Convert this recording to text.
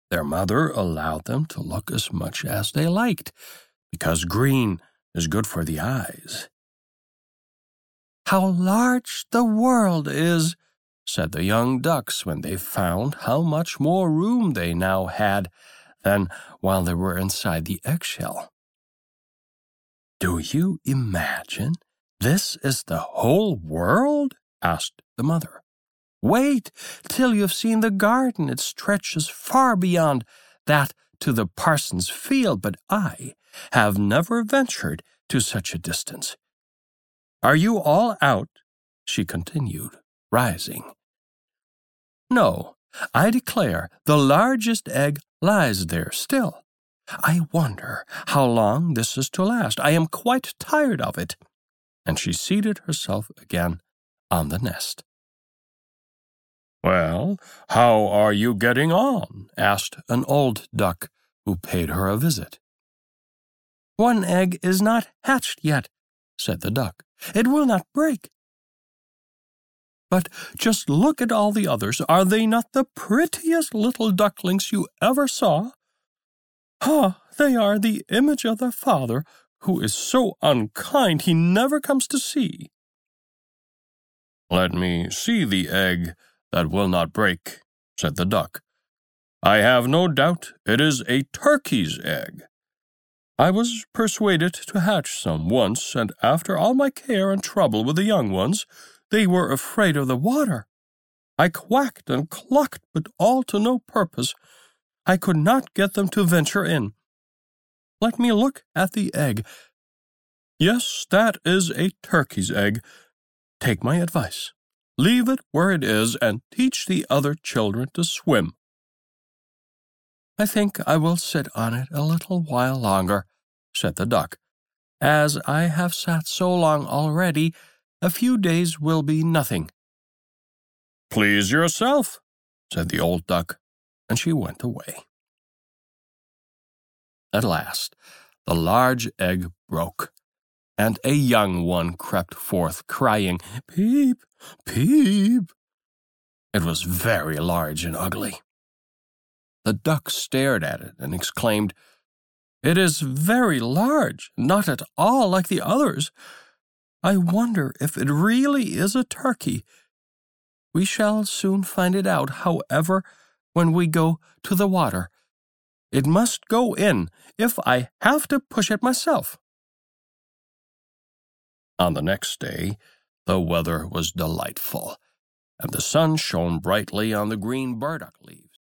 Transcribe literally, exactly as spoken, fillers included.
Their mother allowed them to look as much as they liked, because green is good for the eyes. "How large the world is," said the young ducks when they found how much more room they now had than while they were inside the eggshell. "Do you imagine this is the whole world?" asked the mother. "Wait till you've seen the garden. It stretches far beyond that to the parson's field, but I have never ventured to such a distance. Are you all out?" she continued, rising. "No, I declare the largest egg lies there still. I wonder how long this is to last. I am quite tired of it." And she seated herself again on the nest. "Well, how are you getting on?" asked an old duck who paid her a visit. "One egg is not hatched yet," said the duck. "It will not break." "But just look at all the others. Are they not the prettiest little ducklings you ever saw? Ah, they are the image of their father, who is so unkind he never comes to see." "Let me see the egg that will not break," said the duck. "I have no doubt it is a turkey's egg. I was persuaded to hatch some once, and after all my care and trouble with the young ones, they were afraid of the water. I quacked and clucked, but all to no purpose. I could not get them to venture in. Let me look at the egg. Yes, that is a turkey's egg. Take my advice. Leave it where it is and teach the other children to swim." "I think I will sit on it a little while longer," said the duck. "As I have sat so long already, a few days will be nothing." "Please yourself," said the old duck, and she went away. At last, the large egg broke, and a young one crept forth, crying, "Peep, peep." It was very large and ugly. The duck stared at it and exclaimed, "It is very large, not at all like the others. I wonder if it really is a turkey. We shall soon find it out, however, when we go to the water. It must go in if I have to push it myself." On the next day, the weather was delightful, and the sun shone brightly on the green burdock leaves.